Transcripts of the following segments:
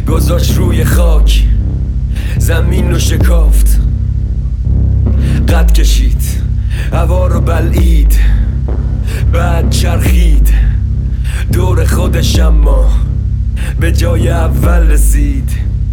گذاشت روی خاک، زمین رو شکافت، قد کشید، هوا رو بلعید، بعد چرخید دور خودش، اما به جای اول رسید.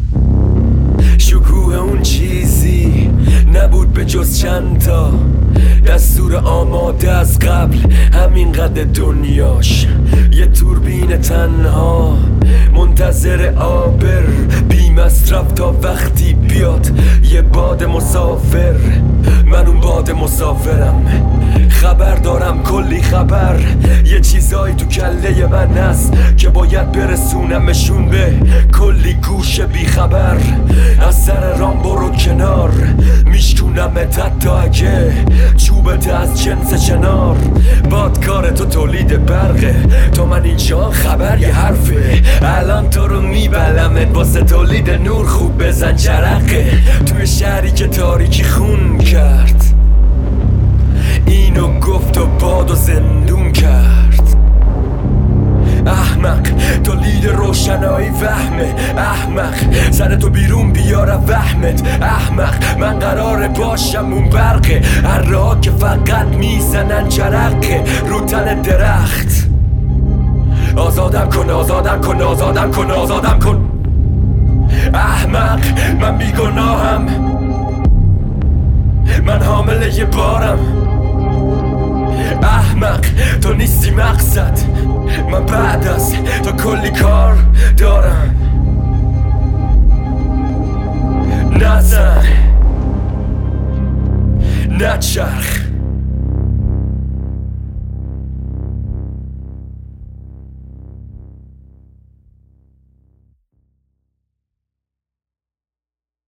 شکوه اون چیزی نبود به جز چند تا دستور آماده از قبل، همین قد دنیاش یه توربین تنها منتظر آبر بی مصرف تا وقتی بیاد یه باد مسافر. من اون باد مسافرم، خبر دارم کلی خبر، یه چیزایی تو کله من هست که باید برسونمشون به کلی گوش بی خبر. از سر رام برو کنار، میشکونمت حتی اگه چوبت از جنس چنار. بادکار تو تولید برقه، تو من اینجا خبر یه حرفه، الان تو رو میبلمت واسه تولید نور، خوب بزن جرقه. توی شهری که تاریکی خون کرد، اینو گفت و باد و زندون کرد. احمق تولید روشنایی وهمه، احمق سر تو بیرون بیارم وهمت، احمق من قراره باشم اون برقه، هرها که فقط میزنن جرقه رو تن درخت. آزادم کن آزادم کن آزادم کن آزادم کن. احمق من بیگناهم، من حامل یه بارم. احمق تو نیستی مقصد، من بعد از تو کلی کار دارم. نزن نچرخ